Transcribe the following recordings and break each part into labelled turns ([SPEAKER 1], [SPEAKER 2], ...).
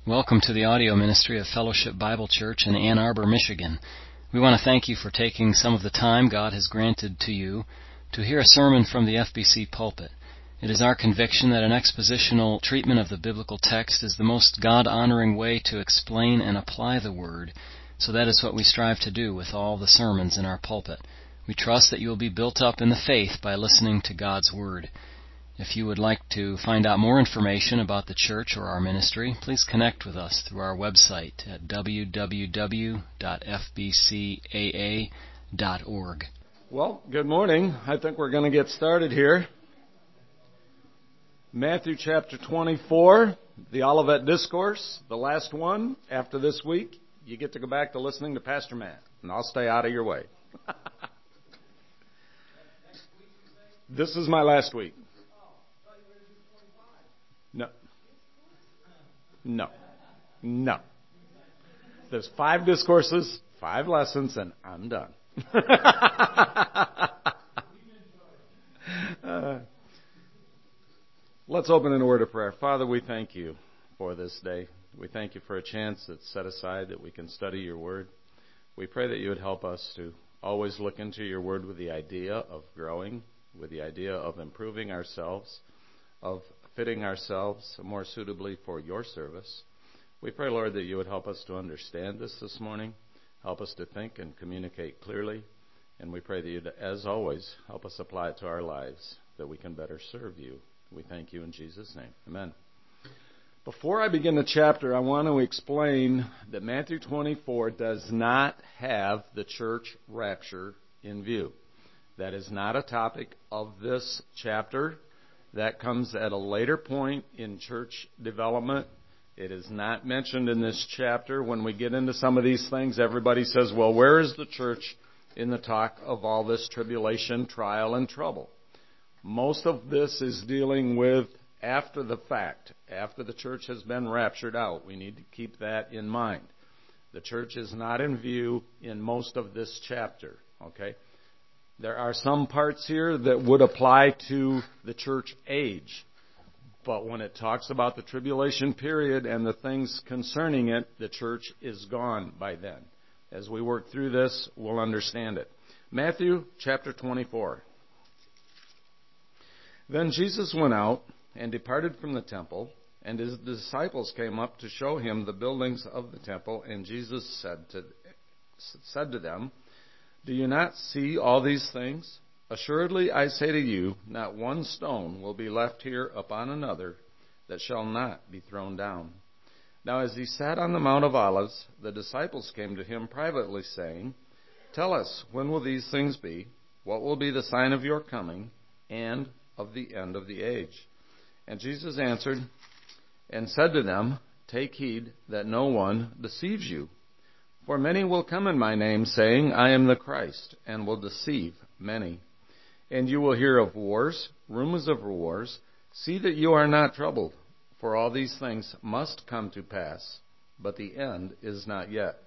[SPEAKER 1] Welcome to the audio ministry of Fellowship Bible Church in Ann Arbor, Michigan. We want to thank you for taking some of the time God has granted to you to hear a sermon from the FBC pulpit. It is our conviction that an expositional treatment of the biblical text is the most God-honoring way to explain and apply the Word, so that is what we strive to do with all the sermons in our pulpit. We trust that you will be built up in the faith by listening to God's Word. If you would like to find out more information about the church or our ministry, please connect with us through our website at www.fbcaa.org.
[SPEAKER 2] Well, good morning. I think we're going to get started here. Matthew chapter 24, the Olivet Discourse, the last one. After this week, you get to go back to listening to Pastor Matt, and I'll stay out of your way. This is my last week. No. There's 5 discourses, 5 lessons, and I'm done. Let's open in a word of prayer. Father, we thank you for this day. We thank you for a chance that's set aside that we can study your word. We pray that you would help us to always look into your word with the idea of growing, with the idea of improving ourselves, of fitting ourselves more suitably for your service. We pray, Lord, that you would help us to understand this morning, help us to think and communicate clearly, and we pray that you'd, as always, help us apply it to our lives, that we can better serve you. We thank you in Jesus' name. Amen. Before I begin the chapter, I want to explain that Matthew 24 does not have the church rapture in view. That is not a topic of this chapter. That comes at a later point in church development. It is not mentioned in this chapter. When we get into some of these things, everybody says, well, where is the church in the talk of all this tribulation, trial, and trouble? Most of this is dealing with after the fact, after the church has been raptured out. We need to keep that in mind. The church is not in view in most of this chapter, okay? There are some parts here that would apply to the church age. But when it talks about the tribulation period and the things concerning it, the church is gone by then. As we work through this, we'll understand it. Matthew chapter 24. Then Jesus went out and departed from the temple, and his disciples came up to show him the buildings of the temple. And Jesus said to them, do you not see all these things? Assuredly, I say to you, not one stone will be left here upon another that shall not be thrown down. Now as he sat on the Mount of Olives, the disciples came to him privately, saying, tell us, when will these things be? What will be the sign of your coming and of the end of the age? And Jesus answered and said to them, take heed that no one deceives you. For many will come in my name, saying, I am the Christ, and will deceive many. And you will hear of wars, rumors of wars. See that you are not troubled, for all these things must come to pass, but the end is not yet.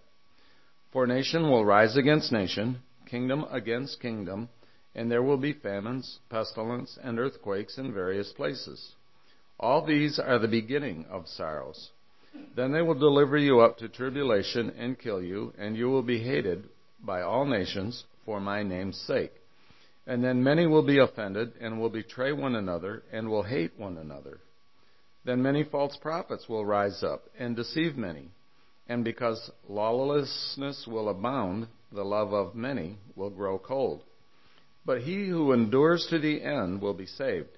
[SPEAKER 2] For nation will rise against nation, kingdom against kingdom, and there will be famines, pestilence, and earthquakes in various places. All these are the beginning of sorrows. Then they will deliver you up to tribulation and kill you, and you will be hated by all nations for my name's sake. And then many will be offended and will betray one another and will hate one another. Then many false prophets will rise up and deceive many. And because lawlessness will abound, the love of many will grow cold. But he who endures to the end will be saved.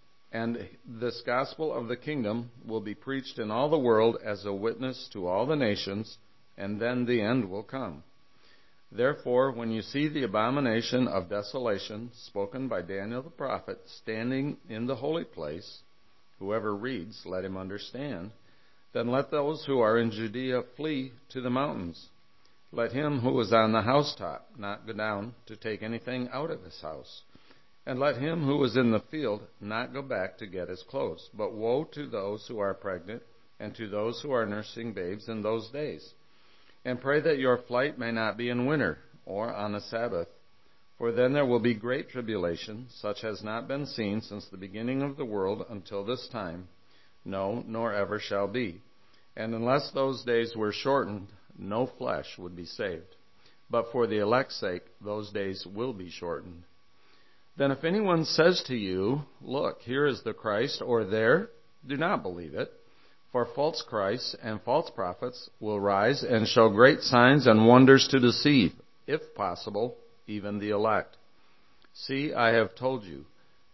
[SPEAKER 2] And this gospel of the kingdom will be preached in all the world as a witness to all the nations, and then the end will come. Therefore, when you see the abomination of desolation spoken by Daniel the prophet standing in the holy place, whoever reads, let him understand. Then let those who are in Judea flee to the mountains. Let him who is on the housetop not go down to take anything out of his house. And let him who is in the field not go back to get his clothes. But woe to those who are pregnant and to those who are nursing babes in those days. And pray that your flight may not be in winter or on a Sabbath. For then there will be great tribulation, such has not been seen since the beginning of the world until this time, no, nor ever shall be. And unless those days were shortened, no flesh would be saved. But for the elect's sake, those days will be shortened. Then if anyone says to you, look, here is the Christ, or there, do not believe it. For false Christs and false prophets will rise and show great signs and wonders to deceive, if possible, even the elect. See, I have told you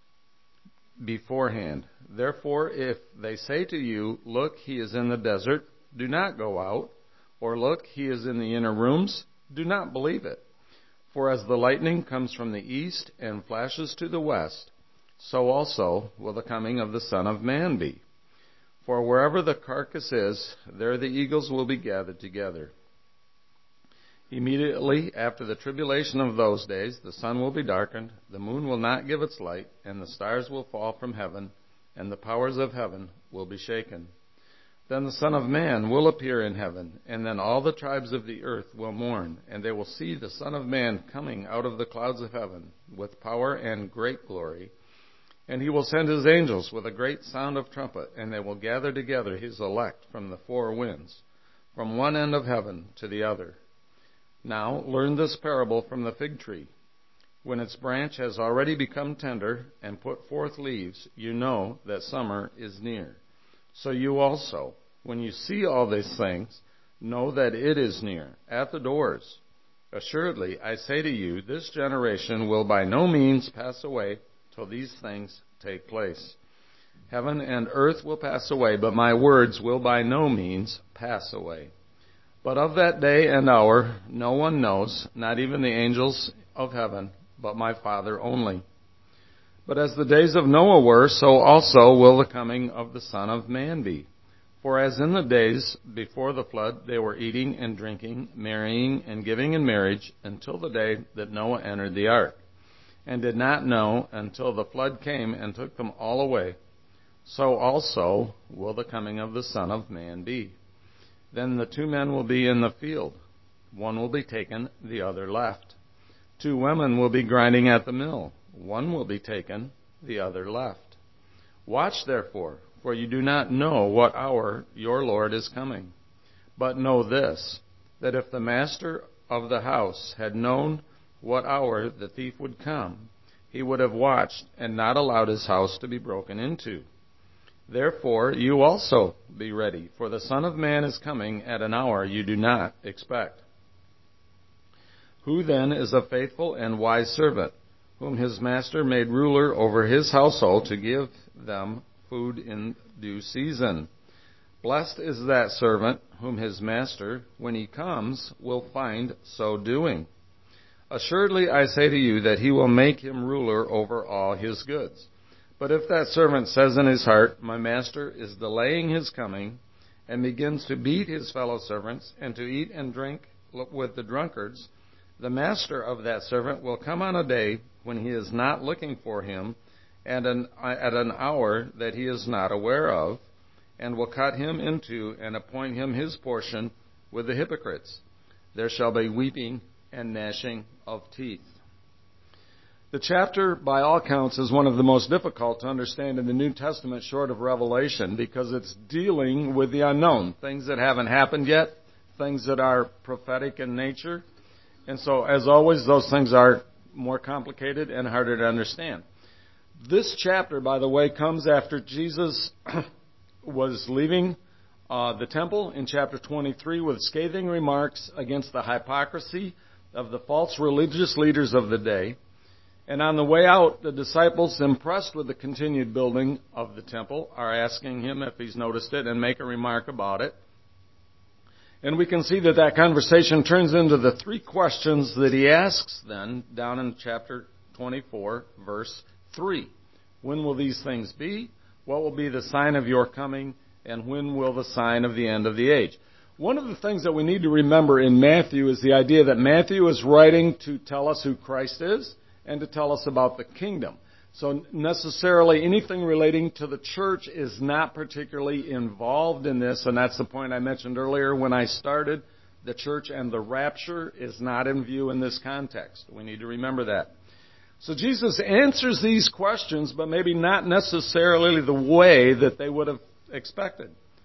[SPEAKER 2] beforehand. Therefore, if they say to you, look, he is in the desert, do not go out. Or look, he is in the inner rooms, do not believe it. For as the lightning comes from the east and flashes to the west, so also will the coming of the Son of Man be. For wherever the carcass is, there the eagles will be gathered together. Immediately after the tribulation of those days, the sun will be darkened, the moon will not give its light, and the stars will fall from heaven, and the powers of heaven will be shaken. Then the Son of Man will appear in heaven, and then all the tribes of the earth will mourn, and they will see the Son of Man coming out of the clouds of heaven with power and great glory. And he will send his angels with a great sound of trumpet, and they will gather together his elect from the four winds, from one end of heaven to the other. Now learn this parable from the fig tree. When its branch has already become tender and put forth leaves, you know that summer is near. So you also, when you see all these things, know that it is near, at the doors. Assuredly, I say to you, this generation will by no means pass away till these things take place. Heaven and earth will pass away, but my words will by no means pass away. But of that day and hour no one knows, not even the angels of heaven, but my Father only. But as the days of Noah were, so also will the coming of the Son of Man be. For as in the days before the flood they were eating and drinking, marrying and giving in marriage, until the day that Noah entered the ark, and did not know until the flood came and took them all away, so also will the coming of the Son of Man be. Then the two men will be in the field. One will be taken, the other left. Two women will be grinding at the mill. One will be taken, the other left. Watch therefore, for you do not know what hour your Lord is coming. But know this, that if the master of the house had known what hour the thief would come, he would have watched and not allowed his house to be broken into. Therefore you also be ready, for the Son of Man is coming at an hour you do not expect. Who then is a faithful and wise servant, whom his master made ruler over his household to give them food in due season? Blessed is that servant whom his master, when he comes, will find so doing. Assuredly, I say to you that he will make him ruler over all his goods. But if that servant says in his heart, my master is delaying his coming, and begins to beat his fellow servants, and to eat and drink with the drunkards, the master of that servant will come on a day when he is not looking for him, and at an hour that he is not aware of, and will cut him in two and appoint him his portion with the hypocrites. There shall be weeping and gnashing of teeth. The chapter, by all counts, is one of the most difficult to understand in the New Testament short of Revelation, because it's dealing with the unknown, things that haven't happened yet, things that are prophetic in nature. And so, as always, those things are more complicated and harder to understand. This chapter, by the way, comes after Jesus was leaving the temple in chapter 23 with scathing remarks against the hypocrisy of the false religious leaders of the day. And on the way out, the disciples, impressed with the continued building of the temple, are asking him if he's noticed it and make a remark about it. And we can see that that conversation turns into the three questions that he asks then down in chapter 24, verse 3. When will these things be? What will be the sign of your coming? And when will the sign of the end of the age? One of the things that we need to remember in Matthew is the idea that Matthew is writing to tell us who Christ is and to tell us about the kingdom. So necessarily anything relating to the church is not particularly involved in this, and that's the point I mentioned earlier when I started. The church and the rapture is not in view in this context. We need to remember that. So Jesus answers these questions, but maybe not necessarily the way that they would have expected.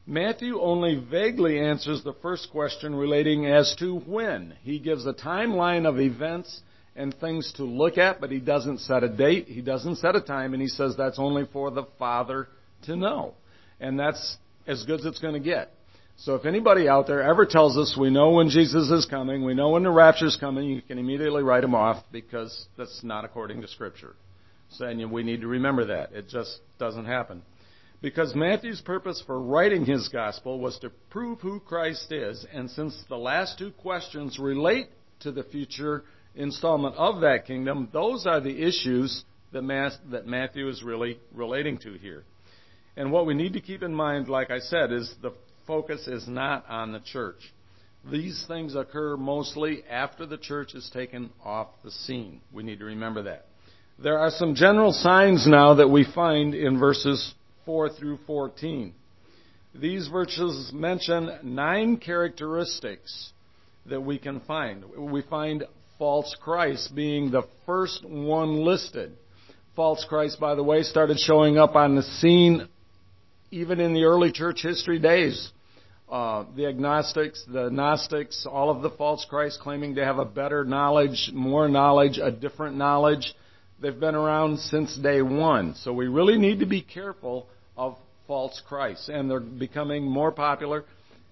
[SPEAKER 2] Matthew only vaguely answers the first question relating as to when. He gives a timeline of events and things to look at, but he doesn't set a date, he doesn't set a time, and he says that's only for the Father to know. And that's as good as it's going to get. So if anybody out there ever tells us we know when Jesus is coming, we know when the rapture is coming, you can immediately write them off, because that's not according to Scripture. So, and we need to remember that. It just doesn't happen. Because Matthew's purpose for writing his gospel was to prove who Christ is, and since the last two questions relate to the future installment of that kingdom, those are the issues that Matthew is really relating to here. And what we need to keep in mind, like I said, is the focus is not on the church. These things occur mostly after the church is taken off the scene. We need to remember that. There are some general signs now that we find in verses 4 through 14. These verses mention 9 characteristics that we can find. We find false Christ being the first one listed. False Christ, by the way, started showing up on the scene even in the early church history days. The agnostics, the Gnostics, all of the false Christ claiming to have a better knowledge, more knowledge, a different knowledge. They've been around since day one. So we really need to be careful of false Christ. And they're becoming more popular.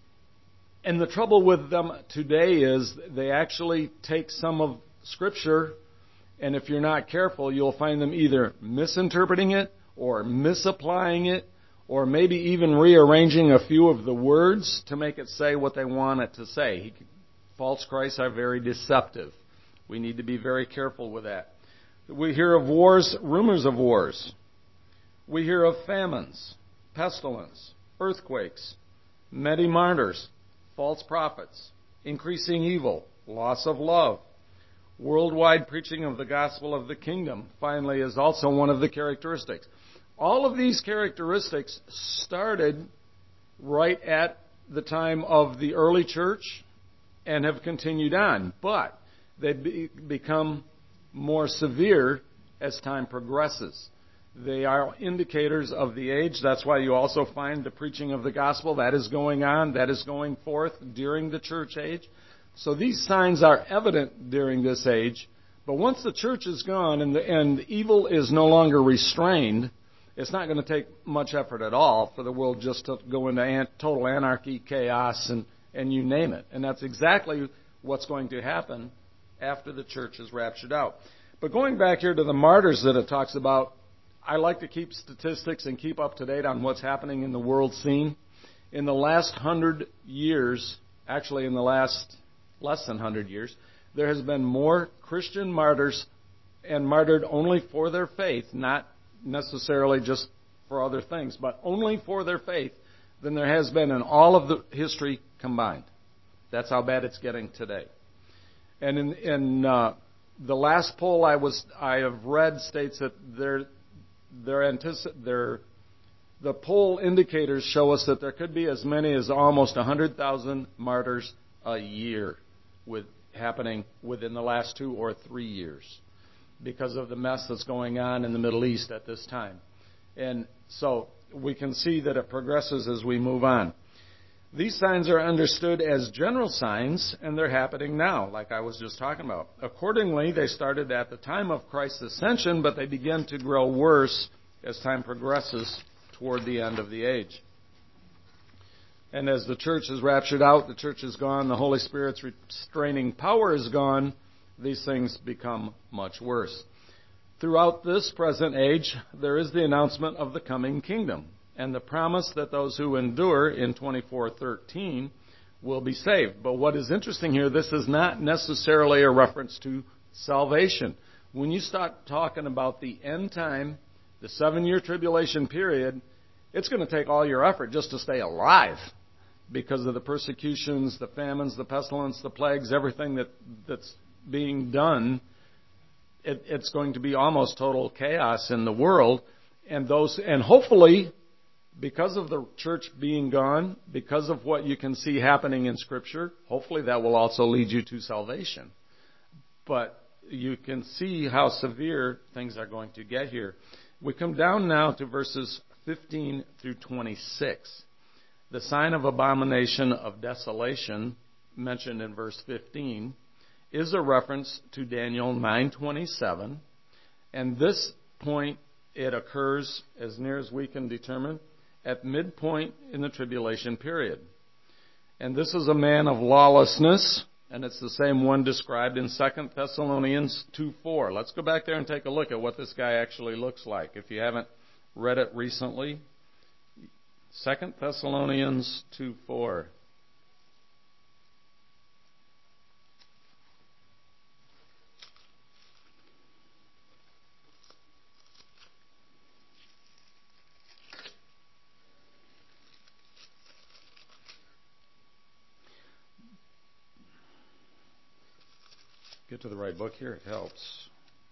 [SPEAKER 2] And the trouble with them today is they actually take some of Scripture, and if you're not careful, you'll find them either misinterpreting it or misapplying it, or maybe even rearranging a few of the words to make it say what they want it to say. False Christs are very deceptive. We need to be very careful with that. We hear of wars, rumors of wars. We hear of famines, pestilence, earthquakes, many martyrs, false prophets, increasing evil, loss of love. Worldwide preaching of the gospel of the kingdom, finally, is also one of the characteristics. All of these characteristics started right at the time of the early church and have continued on, but they've become more severe as time progresses. They are indicators of the age. That's why you also find the preaching of the gospel. That is going on. That is going forth during the church age. So these signs are evident during this age. But once the church is gone and evil is no longer restrained, it's not going to take much effort at all for the world just to go into total anarchy, chaos, and you name it. And that's exactly what's going to happen after the church is raptured out. But going back here to the martyrs that it talks about, I like to keep statistics and keep up to date on what's happening in the world scene. In the last 100 years, actually in the last less than 100 years, there has been more Christian martyrs and martyred only for their faith, not necessarily just for other things, but only for their faith, than there has been in all of the history combined. That's how bad it's getting today. And in the last poll I have read states that the poll indicators show us that there could be as many as almost 100,000 martyrs a year happening within the last 2 or 3 years because of the mess that's going on in the Middle East at this time. And so we can see that it progresses as we move on. These signs are understood as general signs, and they're happening now, like I was just talking about. Accordingly, they started at the time of Christ's ascension, but they begin to grow worse as time progresses toward the end of the age. And as the church is raptured out, the church is gone, the Holy Spirit's restraining power is gone, these things become much worse. Throughout this present age, there is the announcement of the coming kingdom and the promise that those who endure in 24:13 will be saved. But what is interesting here, this is not necessarily a reference to salvation. When you start talking about the end time, the 7-year tribulation period, it's going to take all your effort just to stay alive because of the persecutions, the famines, the pestilence, the plagues, everything that's being done. It's going to be almost total chaos in the world. And hopefully, because of the church being gone, because of what you can see happening in Scripture, hopefully that will also lead you to salvation. But you can see how severe things are going to get here. We come down now to verses 15 through 26. The sign of abomination of desolation, mentioned in verse 15, is a reference to Daniel 9:27, and this point, it occurs, as near as we can determine, at midpoint in the tribulation period. And this is a man of lawlessness, and it's the same one described in 2 Thessalonians 2:4. Let's go back there and take a look at what this guy actually looks like. If you haven't read it recently, 2 Thessalonians 2:4. Get to the right book here, it helps.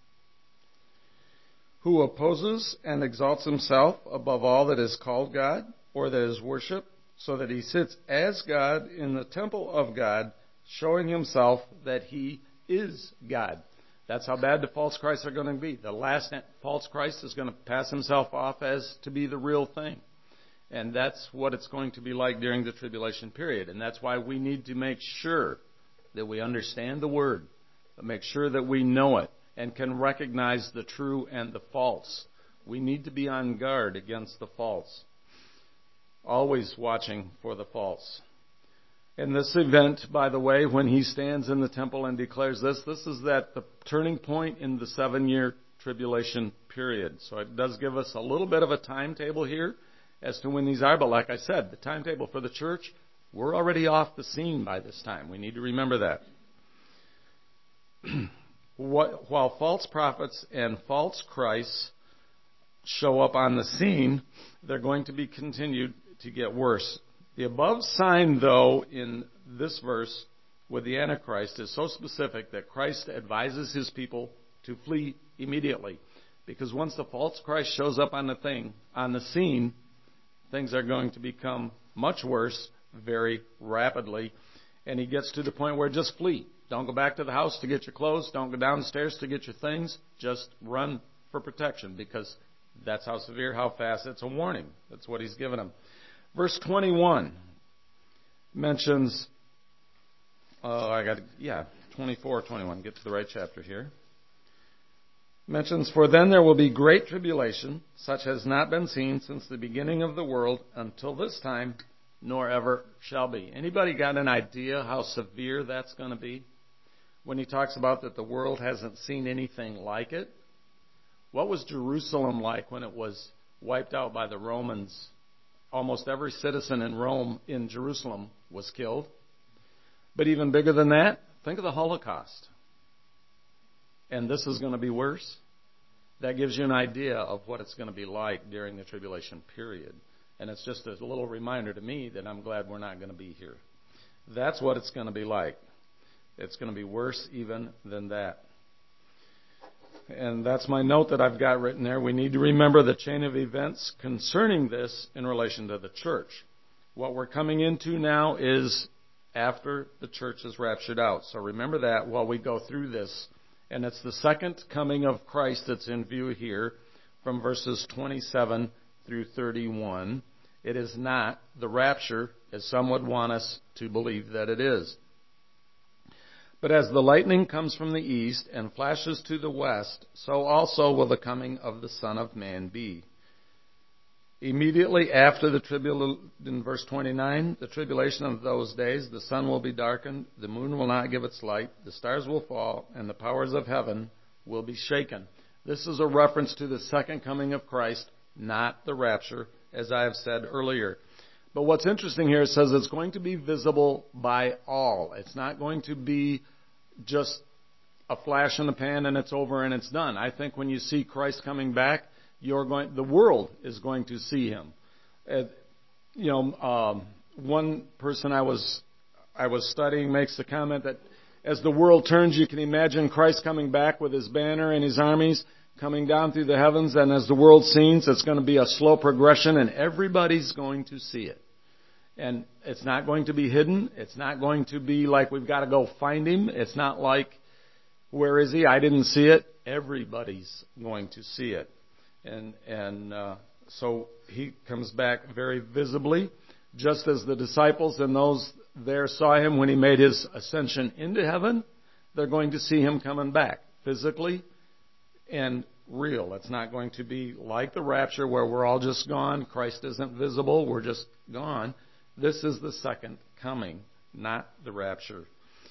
[SPEAKER 2] Who opposes and exalts himself above all that is called God or that is worshipped, so that he sits as God in the temple of God, showing himself that he is God. That's how bad the false Christs are going to be. The last false Christ is going to pass himself off as to be the real thing. And that's what it's going to be like during the tribulation period. And that's why we need to make sure that we understand the Word, but make sure that we know it and can recognize the true and the false. We need to be on guard against the false, always watching for the false. And this event, by the way, when he stands in the temple and declares this is at the turning point in the 7-year tribulation period. So it does give us a little bit of a timetable here as to when these are. But like I said, the timetable for the church, we're already off the scene by this time. We need to remember that. While false prophets and false Christs show up on the scene, they're going to be continued to get worse. The above sign, though, in this verse with the Antichrist is so specific that Christ advises his people to flee immediately. Because once the false Christ shows up on the scene, things are going to become much worse very rapidly. And he gets to the point where just flee. Don't go back to the house to get your clothes. Don't go downstairs to get your things. Just run for protection, because that's how severe, how fast. It's a warning. That's what he's given them. Verse 21 mentions, 24, 21. Get to the right chapter here. Mentions, for then there will be great tribulation, such has not been seen since the beginning of the world until this time, nor ever shall be. Anybody got an idea how severe that's going to be? When he talks about that the world hasn't seen anything like it. What was Jerusalem like when it was wiped out by the Romans? Almost every citizen in Rome, in Jerusalem, was killed. But even bigger than that, think of the Holocaust. And this is going to be worse. That gives you an idea of what it's going to be like during the tribulation period. And it's just a little reminder to me that I'm glad we're not going to be here. That's what it's going to be like. It's going to be worse even than that. And that's my note that I've got written there. We need to remember the chain of events concerning this in relation to the church. What we're coming into now is after the church is raptured out. So remember that while we go through this. And it's the second coming of Christ that's in view here from verses 27 through 31. It is not the rapture, as some would want us to believe that it is. But as the lightning comes from the east and flashes to the west, so also will the coming of the Son of Man be. Immediately after the tribulation, in verse 29, the tribulation of those days, the sun will be darkened, the moon will not give its light, the stars will fall, and the powers of heaven will be shaken. This is a reference to the second coming of Christ, not the rapture, as I have said earlier. But what's interesting here, it says it's going to be visible by all. It's not going to be just a flash in the pan and it's over and it's done. I think when you see Christ coming back, the world is going to see him. One person I was studying makes the comment that as the world turns, you can imagine Christ coming back with his banner and his armies coming down through the heavens, and as the world sees, it's going to be a slow progression, and everybody's going to see it. And it's not going to be hidden. It's not going to be like we've got to go find him. It's not like, where is he? I didn't see it. Everybody's going to see it. And so he comes back very visibly. Just as the disciples and those there saw him when he made his ascension into heaven, they're going to see him coming back physically and real. It's not going to be like the rapture where we're all just gone. Christ isn't visible. We're just gone. This is the second coming, not the rapture.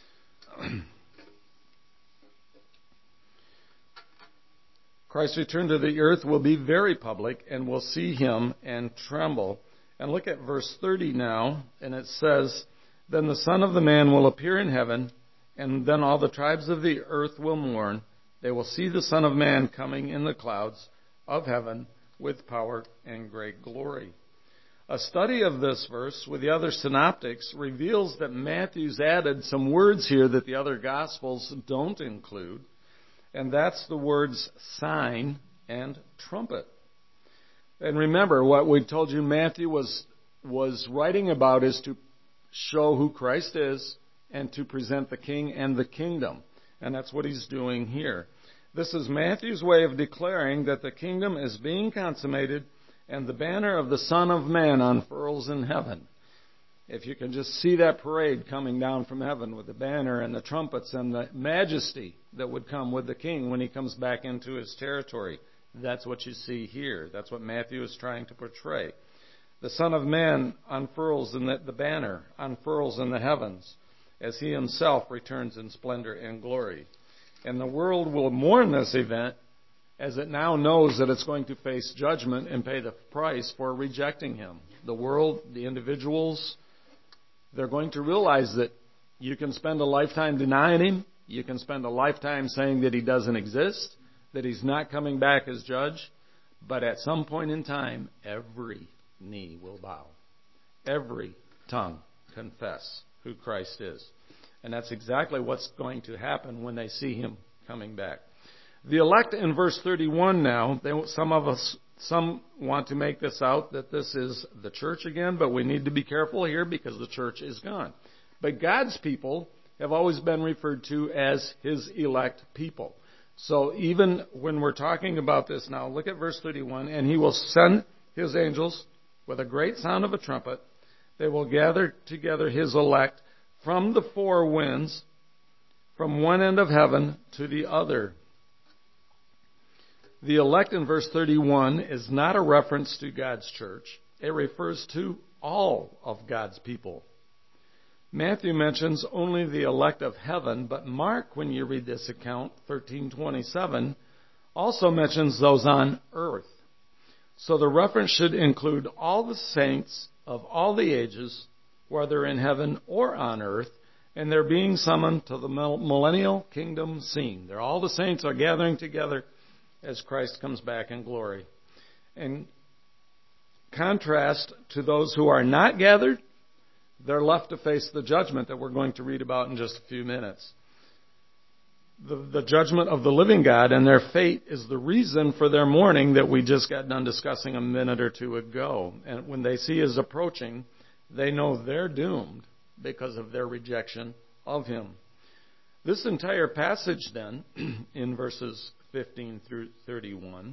[SPEAKER 2] Christ's return to the earth will be very public, and we'll see him and tremble. And look at verse 30 now, and it says, "Then the Son of the Man will appear in heaven, and then all the tribes of the earth will mourn. They will see the Son of Man coming in the clouds of heaven with power and great glory." A study of this verse with the other synoptics reveals that Matthew's added some words here that the other Gospels don't include, and that's the words sign and trumpet. And remember, what we told you Matthew was writing about is to show who Christ is and to present the King and the kingdom. And that's what he's doing here. This is Matthew's way of declaring that the kingdom is being consummated and the banner of the Son of Man unfurls in heaven. If you can just see that parade coming down from heaven with the banner and the trumpets and the majesty that would come with the king when he comes back into his territory. That's what you see here. That's what Matthew is trying to portray. The Son of Man unfurls in the banner, unfurls in the heavens as he himself returns in splendor and glory. And the world will mourn this event as it now knows that it's going to face judgment and pay the price for rejecting him. The world, the individuals, they're going to realize that you can spend a lifetime denying him. You can spend a lifetime saying that he doesn't exist, that he's not coming back as judge. But at some point in time, every knee will bow. Every tongue confess who Christ is. And that's exactly what's going to happen when they see him coming back. The elect in verse 31 now, some want to make this out that this is the church again, but we need to be careful here because the church is gone. But God's people have always been referred to as his elect people. So even when we're talking about this now, look at verse 31, "And he will send his angels with a great sound of a trumpet. They will gather together his elect from the four winds, from one end of heaven to the other." The elect in verse 31 is not a reference to God's church. It refers to all of God's people. Matthew mentions only the elect of heaven, but Mark, when you read this account, 13:27, also mentions those on earth. So the reference should include all the saints of all the ages, whether in heaven or on earth, and they're being summoned to the millennial kingdom scene. All the saints are gathering together as Christ comes back in glory. In contrast to those who are not gathered, they're left to face the judgment that we're going to read about in just a few minutes. The judgment of the living God, and their fate is the reason for their mourning that we just got done discussing a minute or two ago. And when they see his approaching, they know they're doomed because of their rejection of him. This entire passage then, in verses 15 through 31,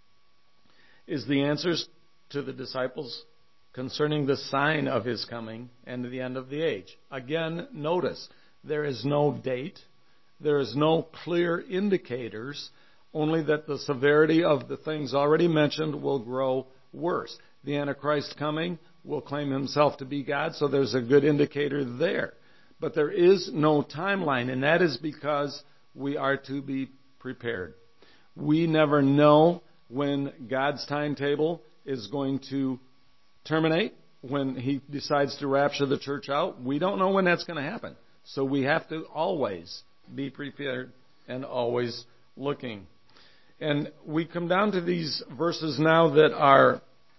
[SPEAKER 2] is the answers to the disciples concerning the sign of his coming and the end of the age. Again, notice, there is no date, there is no clear indicators, only that the severity of the things already mentioned will grow worse. The Antichrist coming will claim himself to be God, so there's a good indicator there. But there is no timeline, and that is because we are to be prepared. We never know when God's timetable is going to terminate, when he decides to rapture the church out. We don't know when that's going to happen. So we have to always be prepared and always looking. And we come down to these verses now that are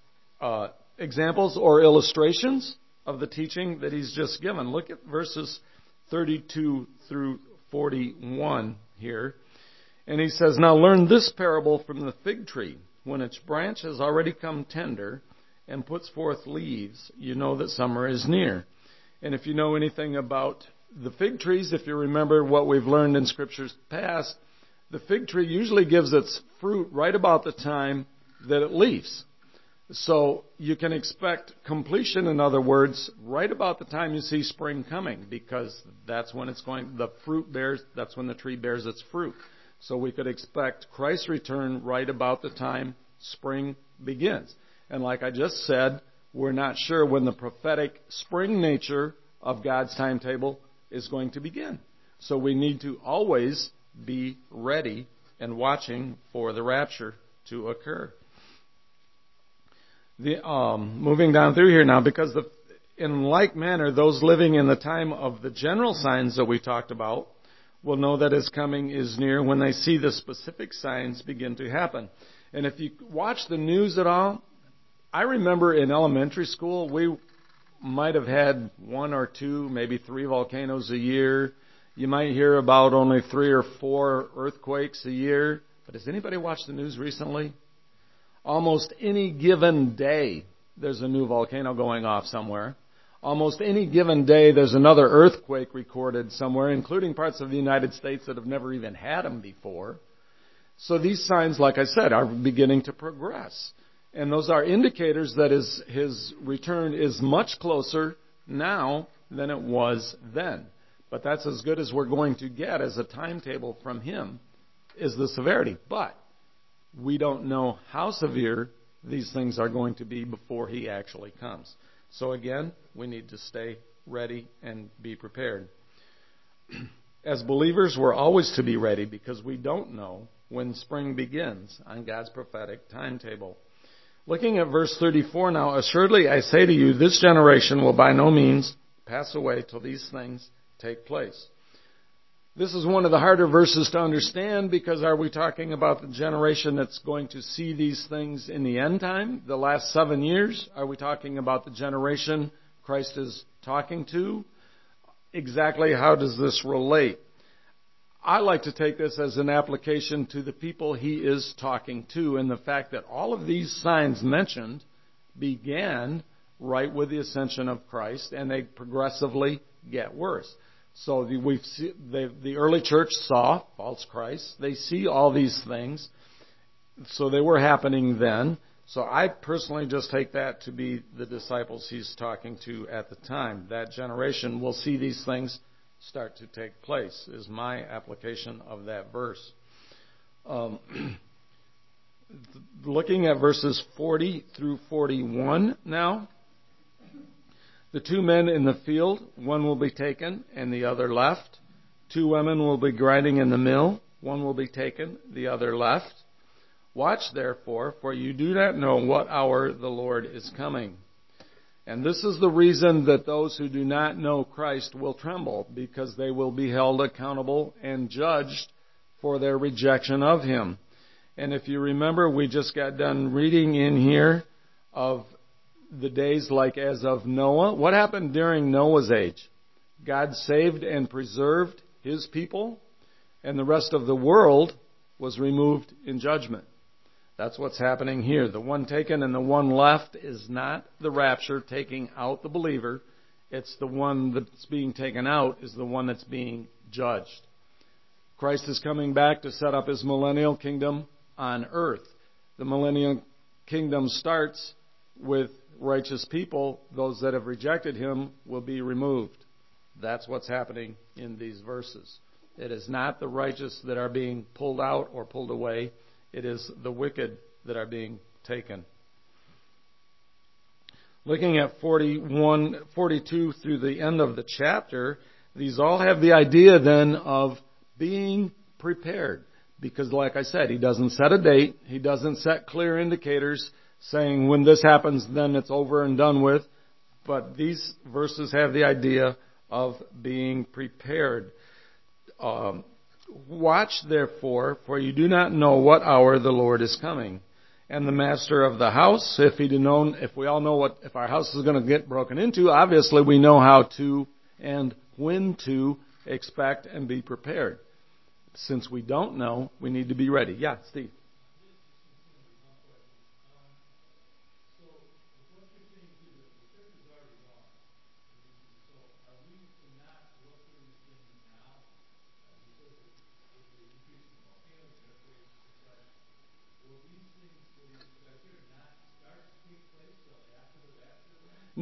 [SPEAKER 2] examples or illustrations of the teaching that he's just given. Look at verses 32 through 41 here. And he says, "Now learn this parable from the fig tree. When its branch has already come tender and puts forth leaves, you know that summer is near." And if you know anything about the fig trees, if you remember what we've learned in scriptures past, the fig tree usually gives its fruit right about the time that it leaves. So you can expect completion, in other words, right about the time you see spring coming, because that's when that's when the tree bears its fruit. So we could expect Christ's return right about the time spring begins. And like I just said, we're not sure when the prophetic spring nature of God's timetable is going to begin. So we need to always be ready and watching for the rapture to occur. Moving down through here now, because in like manner, those living in the time of the general signs that we talked about will know that His coming is near when they see the specific signs begin to happen. And if you watch the news at all, I remember in elementary school, we might have had 1 or 2, maybe 3 volcanoes a year. You might hear about only 3 or 4 earthquakes a year. But has anybody watched the news recently? Almost any given day, there's a new volcano going off somewhere. Almost any given day, there's another earthquake recorded somewhere, including parts of the United States that have never even had them before. So these signs, like I said, are beginning to progress. And those are indicators that His return is much closer now than it was then. But that's as good as we're going to get as a timetable from Him, is the severity. But we don't know how severe these things are going to be before He actually comes. So again, we need to stay ready and be prepared. As believers, we're always to be ready because we don't know when spring begins on God's prophetic timetable. Looking at verse 34 now, assuredly I say to you, this generation will by no means pass away till these things take place. This is one of the harder verses to understand because are we talking about the generation that's going to see these things in the end time, the last 7 years? Are we talking about the generation Christ is talking to? Exactly how does this relate? I like to take this as an application to the people He is talking to and the fact that all of these signs mentioned began right with the ascension of Christ and they progressively get worse. So the early church saw false Christ. They see all these things. So they were happening then. So I personally just take that to be the disciples He's talking to at the time. That generation will see these things start to take place, is my application of that verse. Looking at verses 40 through 41 now. The 2 men in the field, one will be taken and the other left. 2 women will be grinding in the mill, one will be taken, the other left. Watch therefore, for you do not know what hour the Lord is coming. And this is the reason that those who do not know Christ will tremble, because they will be held accountable and judged for their rejection of Him. And if you remember, we just got done reading in here of the days like as of Noah. What happened during Noah's age? God saved and preserved His people, and the rest of the world was removed in judgment. That's what's happening here. The one taken and the one left is not the rapture taking out the believer. It's the one that's being taken out is the one that's being judged. Christ is coming back to set up His millennial kingdom on earth. The millennial kingdom starts with righteous people. Those that have rejected Him will be removed. That's what's happening in these verses. It is not the righteous that are being pulled out or pulled away. It is the wicked that are being taken. Looking at 41, 42 through the end of the chapter, these all have the idea then of being prepared. Because like I said, He doesn't set a date. He doesn't set clear indicators saying when this happens, then it's over and done with. But these verses have the idea of being prepared. Watch therefore, for you do not know what hour the Lord is coming. And the master of the house, if we all know if our house is going to get broken into, obviously we know how to and when to expect and be prepared. Since we don't know, we need to be ready. Yeah, Steve.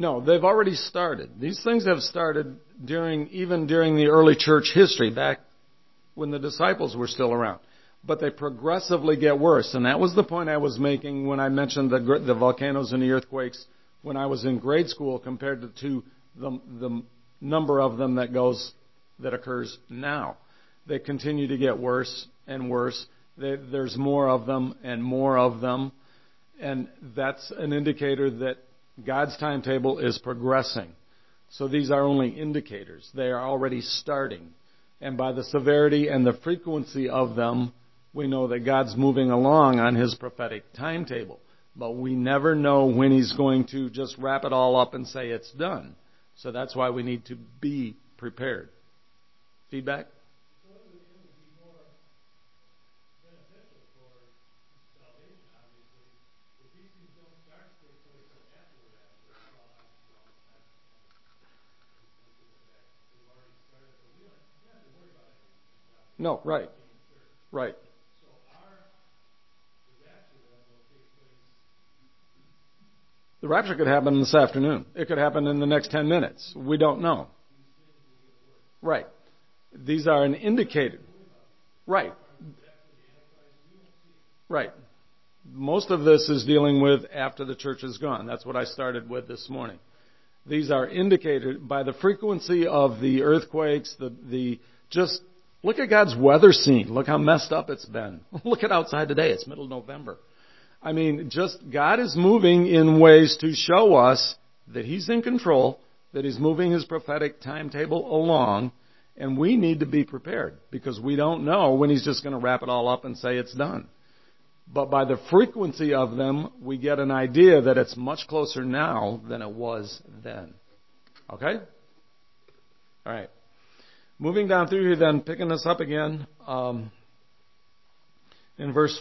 [SPEAKER 2] No, they've already started. These things have started even during the early church history, back when the disciples were still around. But they progressively get worse. And that was the point I was making when I mentioned the volcanoes and the earthquakes when I was in grade school compared to the number of them that occurs now. They continue to get worse and worse. There's more of them and more of them. And that's an indicator that God's timetable is progressing. So these are only indicators. They are already starting. And by the severity and the frequency of them, we know that God's moving along on His prophetic timetable. But we never know when He's going to just wrap it all up and say it's done. So that's why we need to be prepared. Feedback? No, right. Right. The rapture could happen this afternoon. It could happen in the next 10 minutes. We don't know. Right. These are an indicator. Right. Right. Most of this is dealing with after the church is gone. That's what I started with this morning. These are indicated by the frequency of the earthquakes, just look at God's weather scene. Look how messed up it's been. Look at outside today. It's middle of November. I mean, just God is moving in ways to show us that He's in control, that He's moving His prophetic timetable along, and we need to be prepared because we don't know when He's just going to wrap it all up and say it's done. But by the frequency of them, we get an idea that it's much closer now than it was then. Okay? All right. Moving down through here then, picking this up again, in verse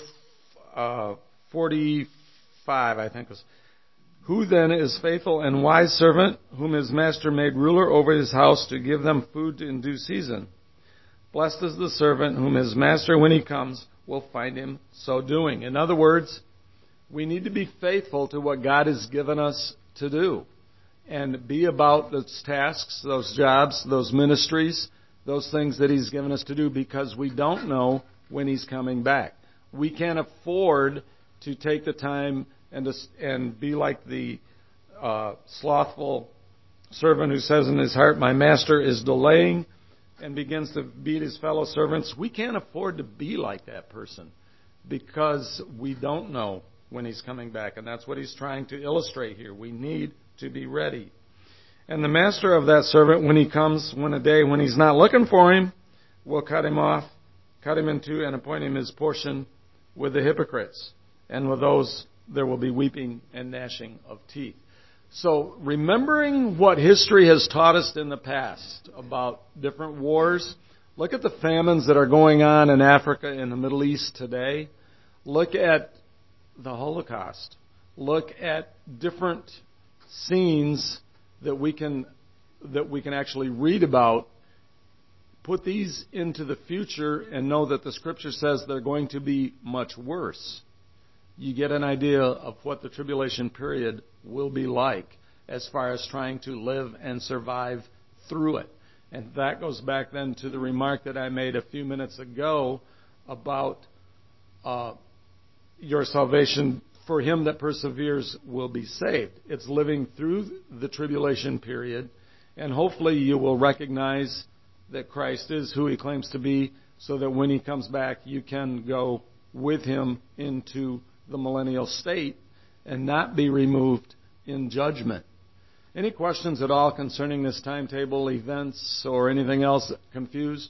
[SPEAKER 2] 45, I think it was. Who then is faithful and wise servant, whom his master made ruler over his house to give them food in due season? Blessed is the servant whom his master, when he comes, will find him so doing. In other words, we need to be faithful to what God has given us to do and be about those tasks, those jobs, those ministries, those things that He's given us to do because we don't know when He's coming back. We can't afford to take the time and be like the slothful servant who says in his heart, my master is delaying, and begins to beat his fellow servants. We can't afford to be like that person because we don't know when He's coming back. And that's what He's trying to illustrate here. We need to be ready. And the master of that servant, when he comes, when he's not looking for him, will cut him off, cut him in two, and appoint him his portion with the hypocrites. And with those, there will be weeping and gnashing of teeth. So, remembering what history has taught us in the past about different wars, look at the famines that are going on in Africa and the Middle East today. Look at the Holocaust. Look at different scenes that we can actually read about. Put these into the future and know that the Scripture says they're going to be much worse. You get an idea of what the tribulation period will be like as far as trying to live and survive through it. And that goes back then to the remark that I made a few minutes ago about your salvation. For him that perseveres will be saved. It's living through the tribulation period, and hopefully you will recognize that Christ is who He claims to be, so that when He comes back, you can go with Him into the millennial state and not be removed in judgment. Any questions at all concerning this timetable, events, or anything else confused?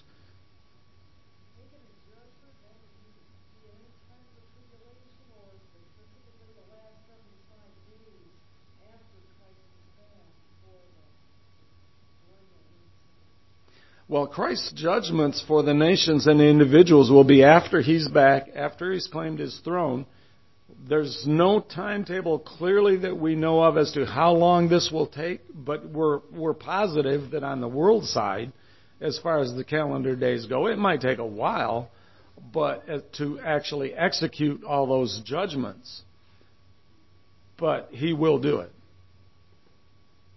[SPEAKER 2] Well, Christ's judgments for the nations and the individuals will be after He's back, after He's claimed His throne. There's no timetable clearly that we know of as to how long this will take, but we're positive that on the world side, as far as the calendar days go, it might take a while, but to actually execute all those judgments. But He will do it.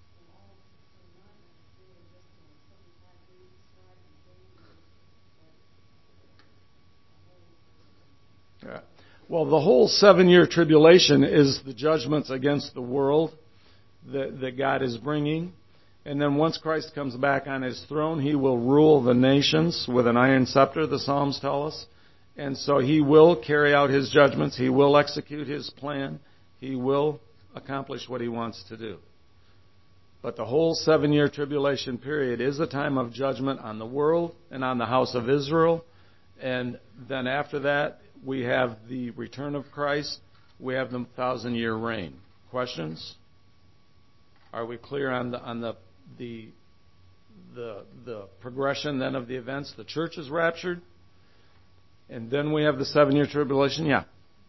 [SPEAKER 2] Well, the whole 7-year tribulation is the judgments against the world that God is bringing. And then once Christ comes back on his throne, he will rule the nations with an iron scepter, the Psalms tell us. And so he will carry out his judgments. He will execute his plan. He will accomplish what he wants to do. But the whole 7-year tribulation period is a time of judgment on the world and on the house of Israel. And then after that, we have the return of Christ. We have the 1,000-year reign. Questions? Are we clear on the progression then of the events? The church is raptured, and then we have the 7-year tribulation. Yeah.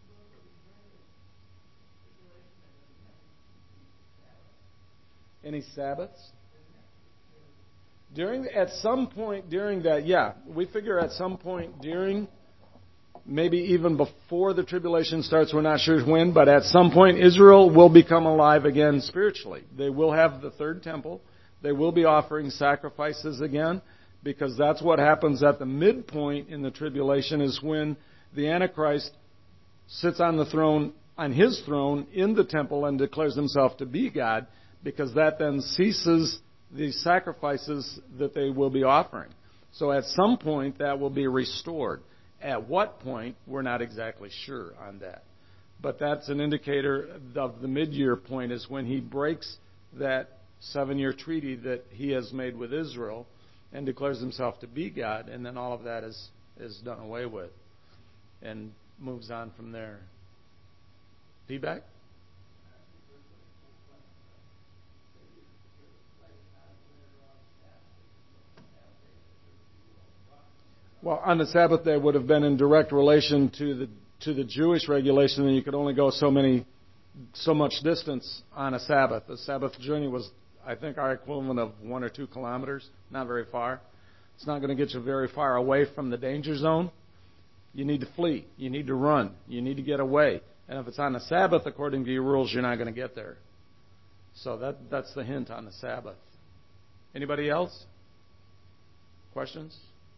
[SPEAKER 2] Any Sabbaths? At some point during that, yeah, we figure at some point during, maybe even before the tribulation starts, we're not sure when, but at some point Israel will become alive again spiritually. They will have the third temple. They will be offering sacrifices again, because that's what happens at the midpoint in the tribulation, is when the Antichrist sits on the throne, on his throne in the temple, and declares himself to be God, because that then ceases the sacrifices that they will be offering. So at some point that will be restored. At what point, we're not exactly sure on that. But that's an indicator of the mid-year point, is when he breaks that 7-year treaty that he has made with Israel and declares himself to be God, and then all of that is done away with and moves on from there. Feedback? Well, on the Sabbath day would have been in direct relation to the Jewish regulation that you could only go so much distance on a Sabbath. The Sabbath journey was, I think, our equivalent of 1 or 2 kilometers, not very far. It's not going to get you very far away from the danger zone. You need to flee. You need to run. You need to get away. And if it's on the Sabbath, according to your rules, you're not going to get there. So that's the hint on the Sabbath. Anybody else? Questions?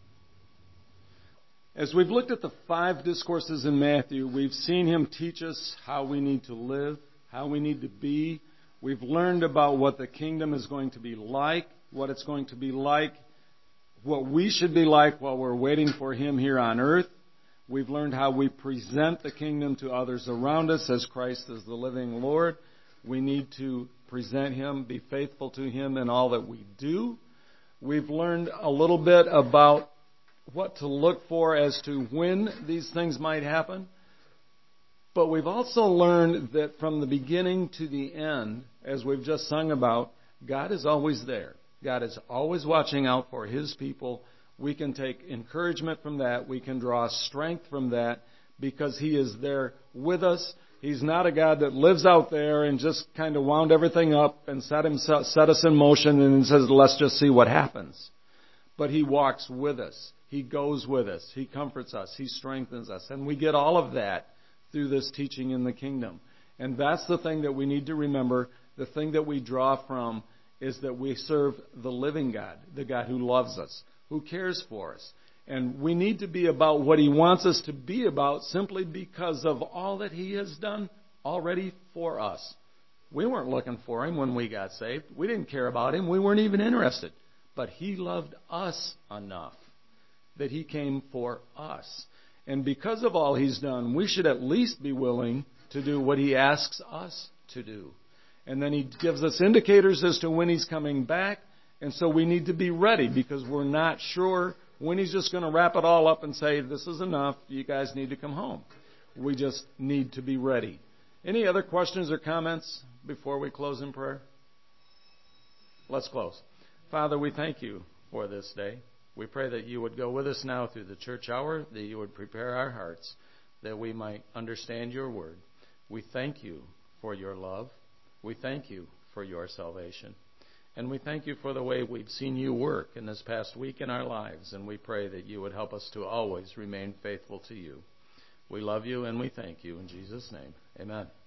[SPEAKER 2] As we've looked at the 5 discourses in Matthew, we've seen him teach us how we need to live, how we need to be. We've learned about what the kingdom is going to be like, what it's going to be like, what we should be like while we're waiting for him here on earth. We've learned how we present the kingdom to others around us as Christ is the living Lord. We need to present him, be faithful to him in all that we do. We've learned a little bit about what to look for as to when these things might happen. But we've also learned that from the beginning to the end, as we've just sung about, God is always there. God is always watching out for his people. We can take encouragement from that. We can draw strength from that, because he is there with us. He's not a God that lives out there and just kind of wound everything up and set us in motion and says, let's just see what happens. But he walks with us. He goes with us. He comforts us. He strengthens us. And we get all of that through this teaching in the kingdom. And that's the thing that we need to remember. The thing that we draw from is that we serve the living God, the God who loves us, who cares for us. And we need to be about what he wants us to be about simply because of all that he has done already for us. We weren't looking for him when we got saved. We didn't care about him. We weren't even interested. But he loved us enough that he came for us. And because of all he's done, we should at least be willing to do what he asks us to do. And then he gives us indicators as to when he's coming back. And so we need to be ready, because we're not sure when he's just going to wrap it all up and say, this is enough, you guys need to come home. We just need to be ready. Any other questions or comments before we close in prayer? Let's close. Father, we thank you for this day. We pray that you would go with us now through the church hour, that you would prepare our hearts, that we might understand your word. We thank you for your love. We thank you for your salvation. And we thank you for the way we've seen you work in this past week in our lives. And we pray that you would help us to always remain faithful to you. We love you and we thank you in Jesus' name. Amen.